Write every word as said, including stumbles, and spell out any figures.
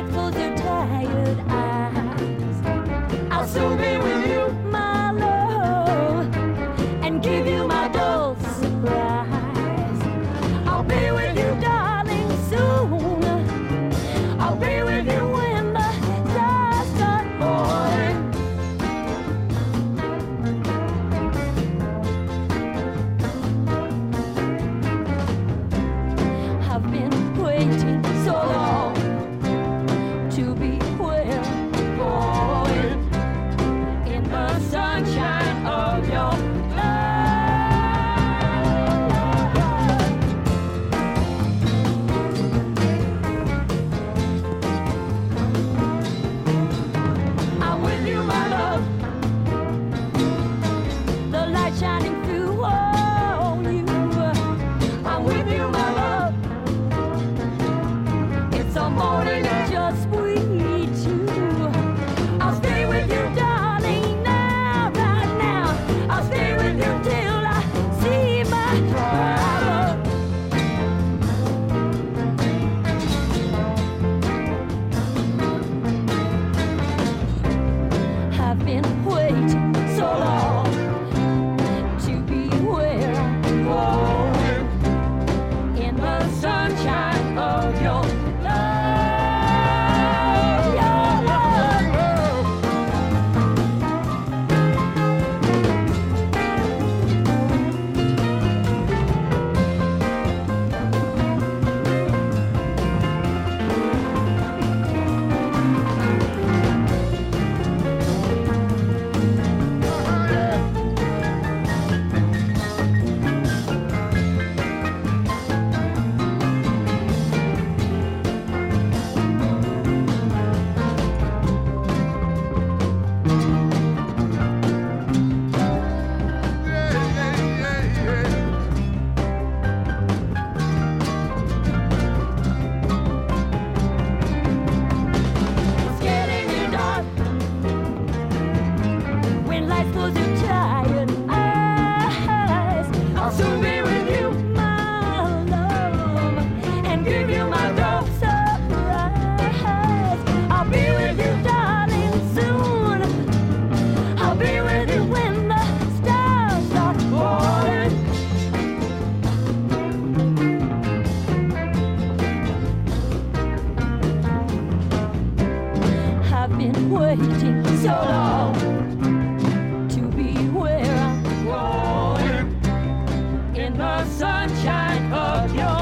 light close their tired eyes. I'll soon be with you, my love, and give you my dull surprise. I'll be with you, darling, soon. I'll be with you when the stars start falling. I've been waiting so long to be where I'm going, in the sunshine of your love. I'm with you, my love, the light shining through on you. I'm with you, my love, it's a morning just we two. I'll stay with you, darling, now, right now. I'll stay with you till I see my love. I've been waiting so long to be where I'm going, in the sunshine of your love, your love. It's getting dark when lights close your tired eyes. I'll soon be with you, my love, and give you my dull surprise. I'll be with you, darling, soon. I'll be with you when the stars start falling. I've been waiting so long to be where I'm going, in the sunshine of your